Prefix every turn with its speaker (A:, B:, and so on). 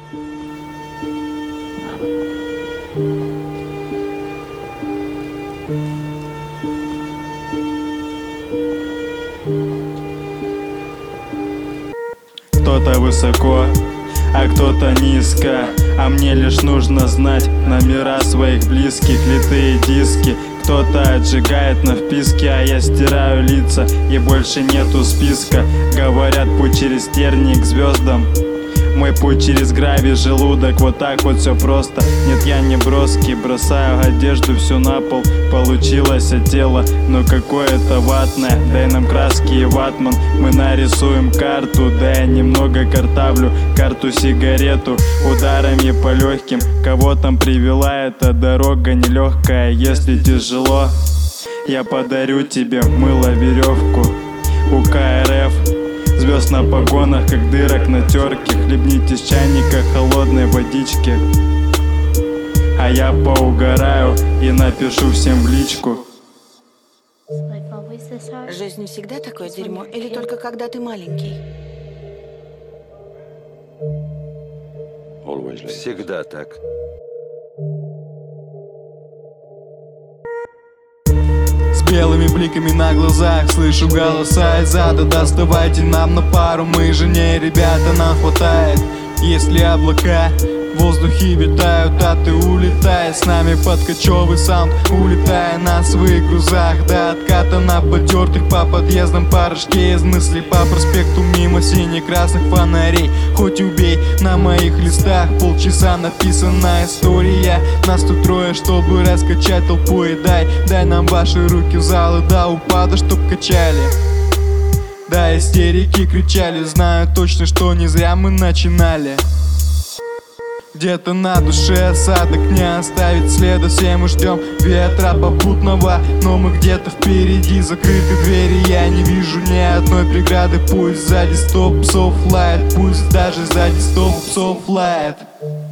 A: Кто-то высоко, а кто-то низко, а мне лишь нужно знать номера своих близких, литые диски. Кто-то отжигает на вписке, а я стираю лица, и больше нету списка. Говорят, путь через тернии к звездам, мой путь через гравий, желудок, вот так вот все просто. Нет, я не броский, бросаю одежду всю на пол. Получилось тело, но какое-то ватное. Дай нам краски и ватман, мы нарисуем карту. Да я немного картавлю, карту сигарету ударами по легким. Кого там привела эта дорога нелегкая? Если тяжело, я подарю тебе мыло, веревку. У КРФ звезд на погонах, как дырок на терке. Хлебните с чайника холодной водички, а я поугараю и напишу всем в личку.
B: Жизнь всегда такое дерьмо, или только когда ты маленький?
C: Всегда так.
D: С белыми бликами на глазах слышу голоса из ада. Доставайте нам на пару, мы же не ребята, нам хватает. Если облака в воздухе витают, а ты улетай с нами под кочевый саунд, улетая на своих грузах до отката на потертых по подъездам порошке из мыслей по проспекту мимо сине-красных фонарей. Хоть убей, на моих листах полчаса написана история. Нас тут трое, чтобы раскачать толпу, и дай нам ваши руки в зал и до упада, чтоб качали. Да, истерики кричали, знаю точно, что не зря мы начинали. Где-то на душе осадок не оставит следа. Все мы ждем ветра попутного, но мы где-то впереди, закрыты двери. Я не вижу ни одной преграды. Пусть сзади 100 псов лает, пусть даже сзади 100 псов лает.